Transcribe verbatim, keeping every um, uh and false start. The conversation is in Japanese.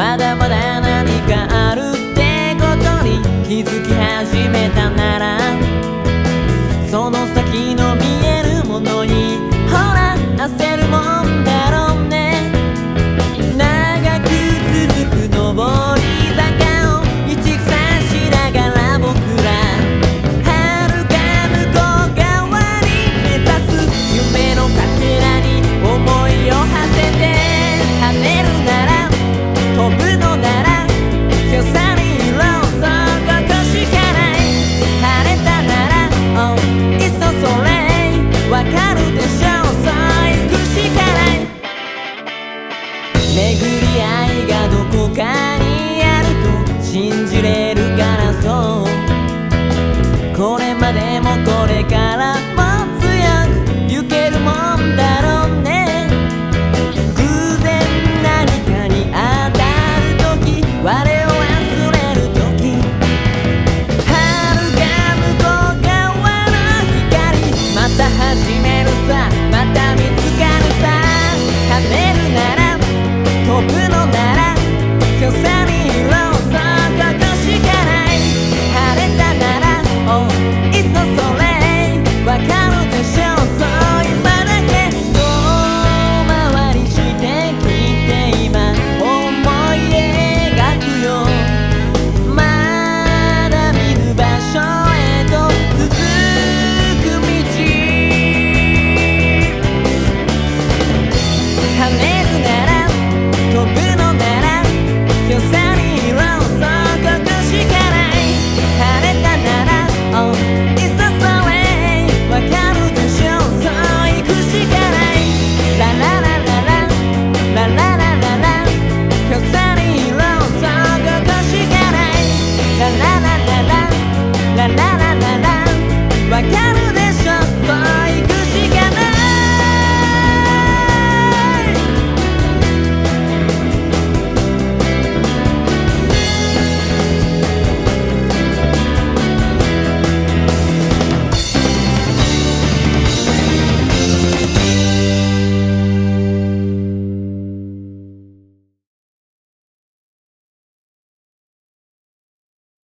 まだまだ何かあるってことに気づき始めたなら、その先の見えるものにほら焦るもんだろうね。長く続く上り坂を道草しながら僕ら遥か向こう側に目指す夢のかけらに思いを馳せて、跳ねるなら飛ぶのなら今日さにいろそうここしかない。晴れたならおいっそそれわかるでしょう、そう行くしかない。巡り合